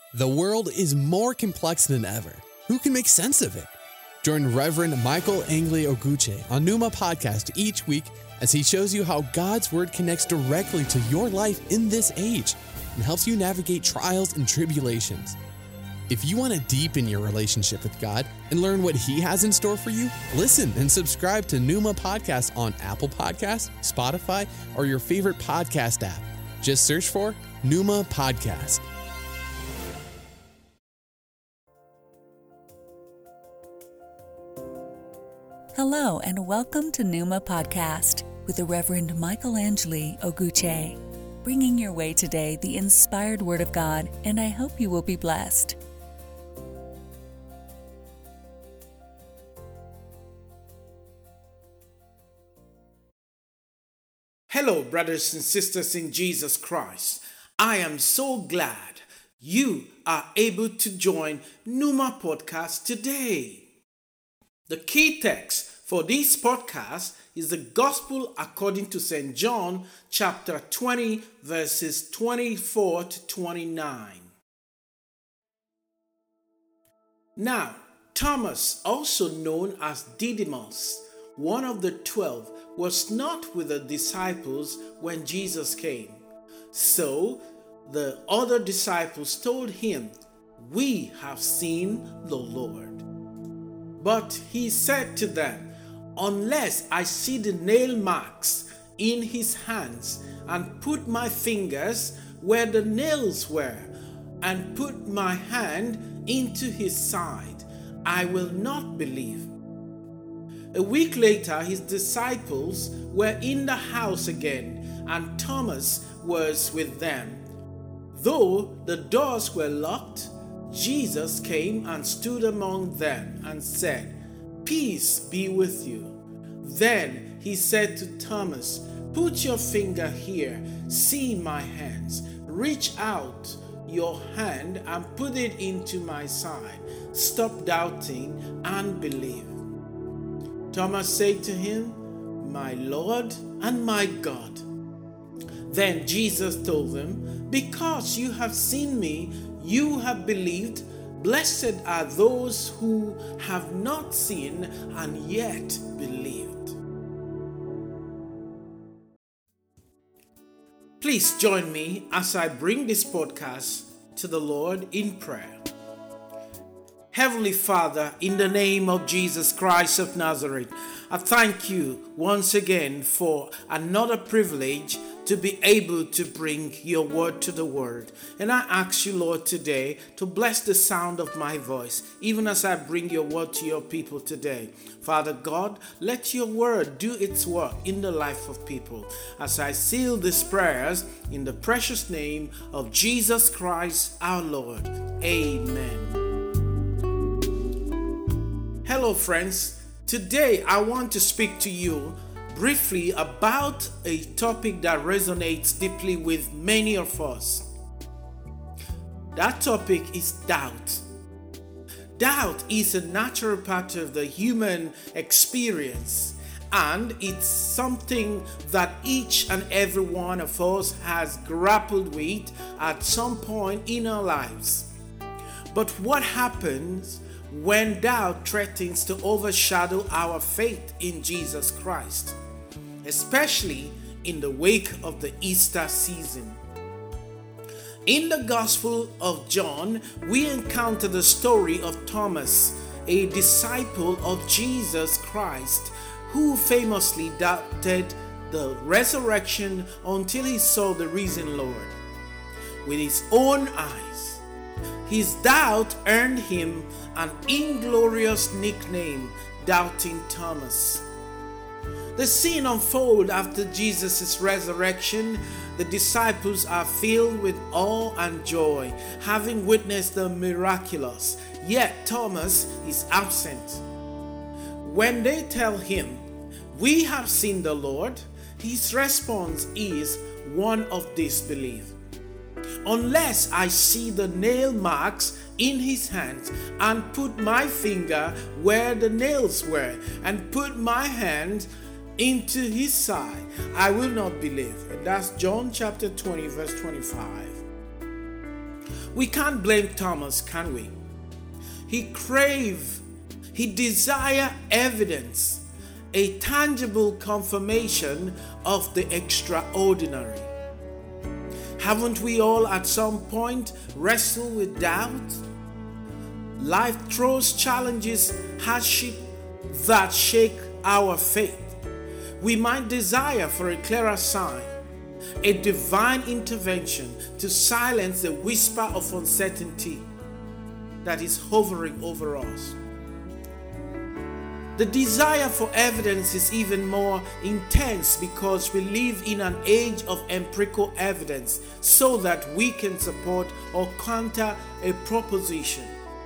The world is more complex than ever. Who can make sense of it? Join Reverend Michael Angley Oguche on Numa Podcast each week as he shows you how God's Word connects directly to your life in this age and helps you navigate trials and tribulations. If you want to deepen your relationship with God and learn what He has in store for you, listen and subscribe to Numa Podcast on Apple Podcasts, Spotify, or your favorite podcast app. Just search for Numa Podcast. Hello and welcome to Numa Podcast with the Reverend Michael Angley Oguche, bringing your way today the inspired Word of God, and I hope you will be blessed. Hello, brothers and sisters in Jesus Christ. I am so glad you are able to join Numa Podcast today. The key text for this podcast is the Gospel according to St. John, chapter 20, verses 24 to 29. Now, Thomas, also known as Didymus, one of the 12, was not with the disciples when Jesus came. So the other disciples told him, "We have seen the Lord." But he said to them, "Unless I see the nail marks in his hands, and put my fingers where the nails were, and put my hand into his side, I will not believe." A week later, his disciples were in the house again, and Thomas was with them. Though the doors were locked, Jesus came and stood among them and said, "Peace be with you." Then he said to Thomas, "Put your finger here, see my hands. Reach out your hand and put it into my side. Stop doubting and believe." Thomas said to him, "My Lord and my God." Then Jesus told them, "Because you have seen me, you have believed. Blessed are those who have not seen and yet believed." Please join me as I bring this podcast to the Lord in prayer. Heavenly Father, in the name of Jesus Christ of Nazareth, I thank you once again for another privilege to be able to bring your word to the world. And I ask you, Lord, today to bless the sound of my voice, even as I bring your word to your people today. Father God, let your word do its work in the life of people. As I seal these prayers in the precious name of Jesus Christ our Lord. Amen. Hello friends, today I want to speak to you briefly about a topic that resonates deeply with many of us. That topic is doubt. Doubt is a natural part of the human experience, and it's something that each and every one of us has grappled with at some point in our lives. But what happens when doubt threatens to overshadow our faith in Jesus Christ, especially in the wake of the Easter season? In the Gospel of John, we encounter the story of Thomas, a disciple of Jesus Christ, who famously doubted the resurrection until he saw the risen Lord with his own eyes. His doubt earned him an inglorious nickname, Doubting Thomas. The scene unfolds after Jesus' resurrection. The disciples are filled with awe and joy, having witnessed the miraculous. Yet Thomas is absent. When they tell him, "We have seen the Lord," his response is one of disbelief. "Unless I see the nail marks in his hands and put my finger where the nails were and put my hand into his side, I will not believe." And that's John chapter 20 verse 25. We can't blame Thomas, can we? He desired evidence, a tangible confirmation of the extraordinary. Haven't we all at some point wrestled with doubt? Life throws challenges, hardship that shake our faith. We might desire for a clearer sign, a divine intervention to silence the whisper of uncertainty that is hovering over us. The desire for evidence is even more intense because we live in an age of empirical evidence so that we can support or counter a proposition.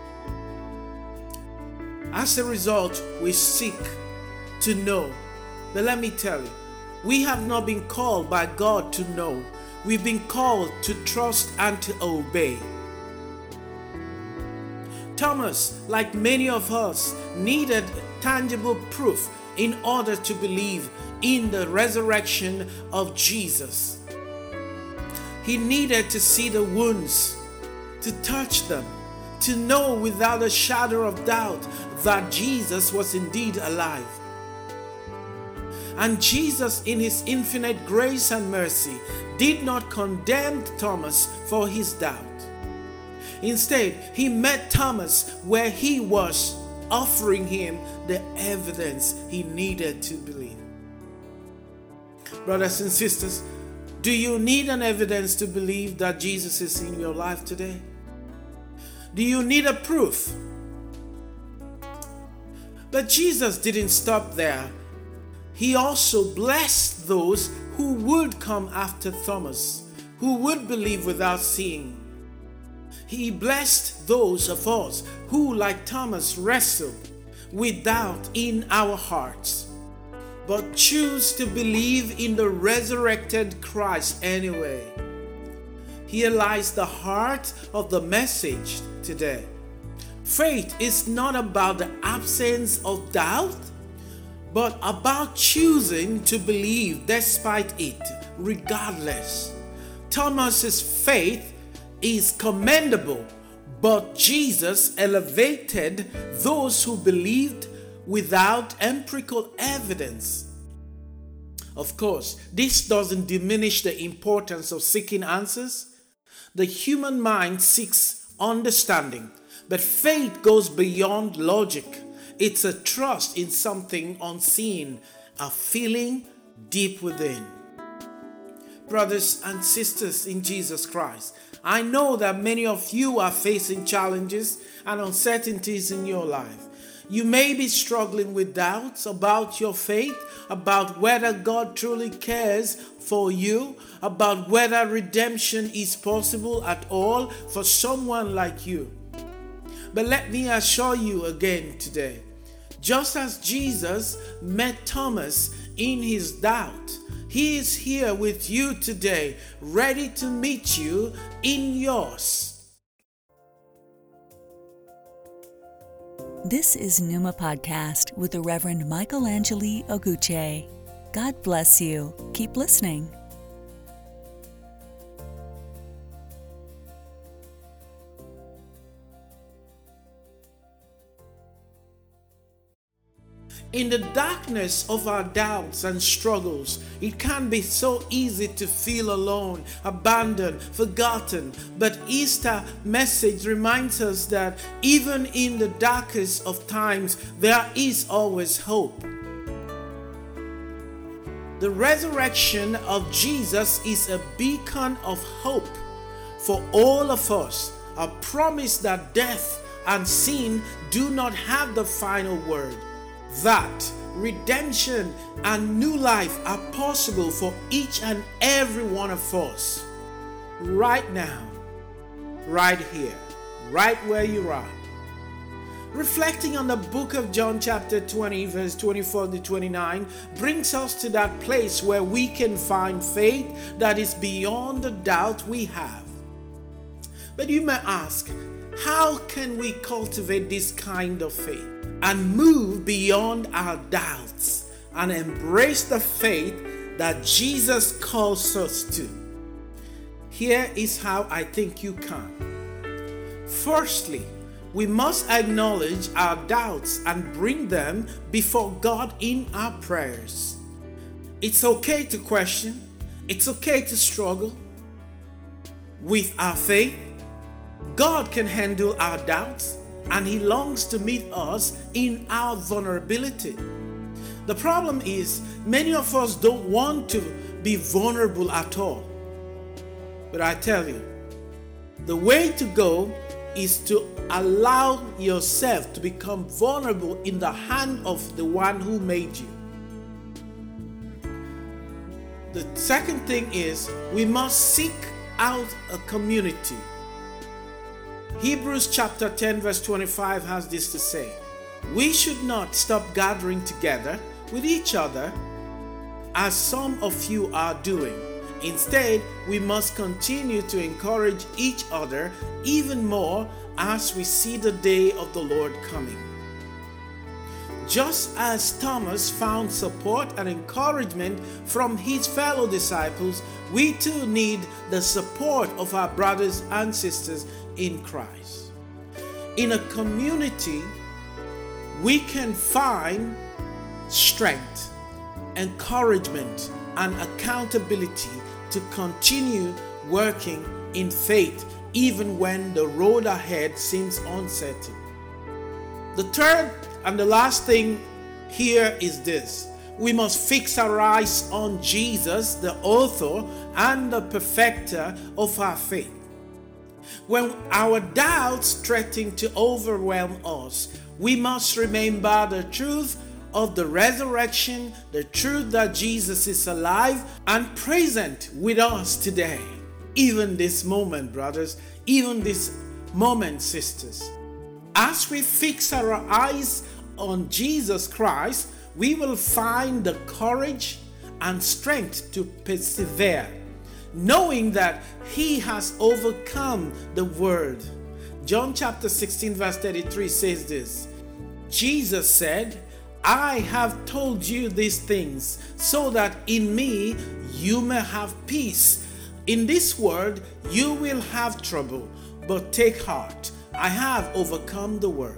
As a result, we seek to know. But let me tell you, we have not been called by God to know. We've been called to trust and to obey. Thomas, like many of us, needed tangible proof in order to believe in the resurrection of Jesus. He needed to see the wounds, to touch them, to know without a shadow of doubt that Jesus was indeed alive. And Jesus, in his infinite grace and mercy, did not condemn Thomas for his doubt. Instead, he met Thomas where he was, offering him the evidence he needed to believe. Brothers and sisters, do you need an evidence to believe that Jesus is in your life today? Do you need a proof? But Jesus didn't stop there. He also blessed those who would come after Thomas, who would believe without seeing. He blessed those of us who, like Thomas, wrestle with doubt in our hearts, but choose to believe in the resurrected Christ anyway. Here lies the heart of the message today. Faith is not about the absence of doubt, but about choosing to believe despite it, regardless. Thomas's faith is commendable, but Jesus elevated those who believed without empirical evidence. Of course, this doesn't diminish the importance of seeking answers. The human mind seeks understanding, but faith goes beyond logic. It's a trust in something unseen, a feeling deep within. Brothers and sisters in Jesus Christ, I know that many of you are facing challenges and uncertainties in your life. You may be struggling with doubts about your faith, about whether God truly cares for you, about whether redemption is possible at all for someone like you. But let me assure you again today, just as Jesus met Thomas in his doubt, he is here with you today, ready to meet you in yours. This is Numa Podcast with the Reverend Michael Angeli Oguche. God bless you. Keep listening. In the darkness of our doubts and struggles, it can be so easy to feel alone, abandoned, forgotten. But Easter message reminds us that even in the darkest of times, there is always hope. The resurrection of Jesus is a beacon of hope for all of us, a promise that death and sin do not have the final word. That redemption and new life are possible for each and every one of us right now, right here, right where you are. Reflecting on the book of John chapter 20 verse 24 to 29 brings us to that place where we can find faith that is beyond the doubt we have. But you may ask, how can we cultivate this kind of faith and move beyond our doubts and embrace the faith that Jesus calls us to? Here is how I think you can. Firstly, we must acknowledge our doubts and bring them before God in our prayers. It's okay to question. It's okay to struggle with our faith. God can handle our doubts, and He longs to meet us in our vulnerability. The problem is, many of us don't want to be vulnerable at all. But I tell you, the way to go is to allow yourself to become vulnerable in the hand of the one who made you. The second thing is, we must seek out a community. Hebrews chapter 10 verse 25 has this to say: we should not stop gathering together with each other as some of you are doing. Instead, we must continue to encourage each other even more as we see the day of the Lord coming. Just as Thomas found support and encouragement from his fellow disciples, we too need the support of our brothers and sisters in Christ. In a community, we can find strength, encouragement, and accountability to continue working in faith even when the road ahead seems uncertain. The third and the last thing here is this: we must fix our eyes on Jesus, the author and the perfecter of our faith. When our doubts threaten to overwhelm us, we must remember the truth of the resurrection, the truth that Jesus is alive and present with us today. Even this moment, brothers, even this moment, sisters. As we fix our eyes on Jesus Christ, we will find the courage and strength to persevere, knowing that He has overcome the world. John chapter 16 verse 33 says this: Jesus said, I have told you these things so that in me you may have peace. In this world you will have trouble, but take heart, I have overcome the world.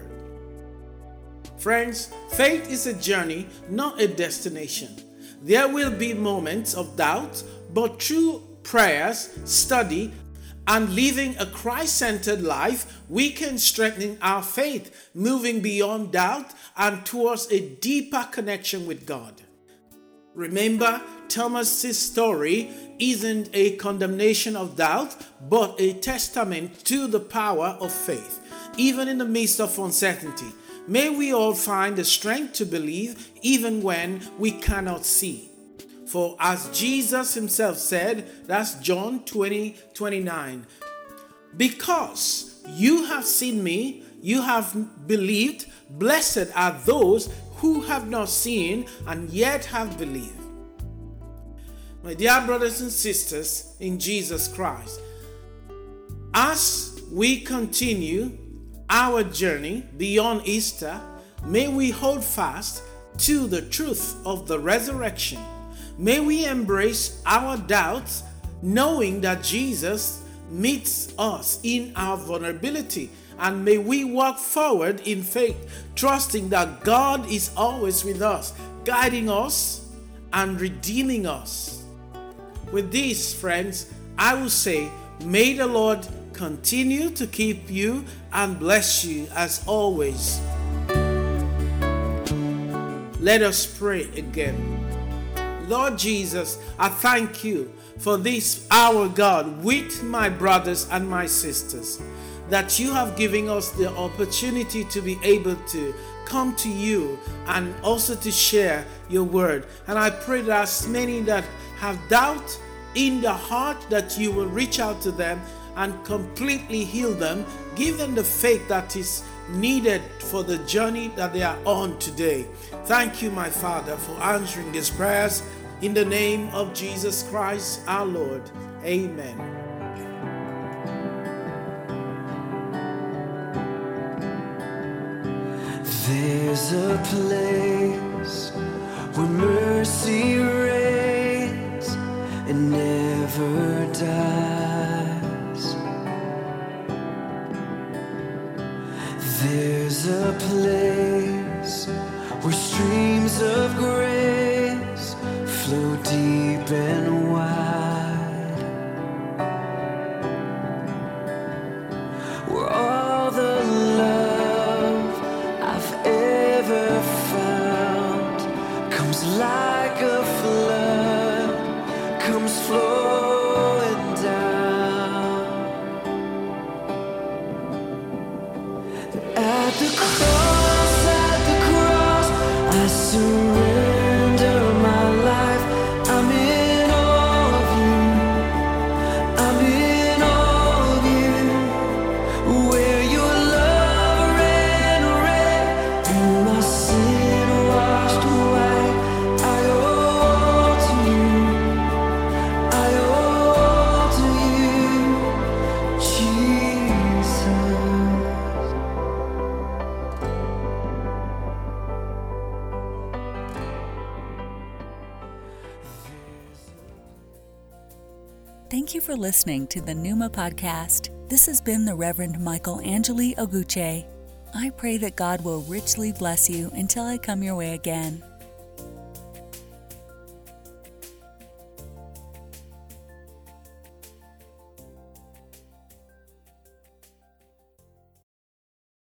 Friends, faith is a journey, not a destination. There will be moments of doubt, but through prayers, study, and living a Christ-centered life, we can strengthen our faith, moving beyond doubt and towards a deeper connection with God. Remember, Thomas's story isn't a condemnation of doubt, but a testament to the power of faith, even in the midst of uncertainty. May we all find the strength to believe even when we cannot see. For as Jesus Himself said, that's John 20:29, because you have seen me, you have believed. Blessed are those who have not seen and yet have believed. My dear brothers and sisters in Jesus Christ, as we continue our journey beyond Easter, may we hold fast to the truth of the resurrection. May we embrace our doubts, knowing that Jesus meets us in our vulnerability. And may we walk forward in faith, trusting that God is always with us, guiding us and redeeming us. With this, friends, I will say, may the Lord continue to keep you and bless you as always. Let us pray again. Lord Jesus, I thank you for this hour, God, with my brothers and my sisters, that you have given us the opportunity to be able to come to you and also to share your word. And I pray that as many that have doubt in the heart, that you will reach out to them and completely heal them. Give them the faith that is needed for the journey that they are on today. Thank you, my Father, for answering these prayers. In the name of Jesus Christ, our Lord. Amen. There's a place where mercy reigns and never dies. There's a place where streams of grace flow deep and wide, where all the love I've ever found comes like a flood, comes flowing down. At the cross, I surrender my life. I'm in all of you. I'm in all of you. Where your love ran red and my sin washed white. I owe to you. I owe to you, Jesus. Thank you for listening to the Pneuma Podcast. This has been the Reverend Michael Angeli Oguche. I pray that God will richly bless you until I come your way again.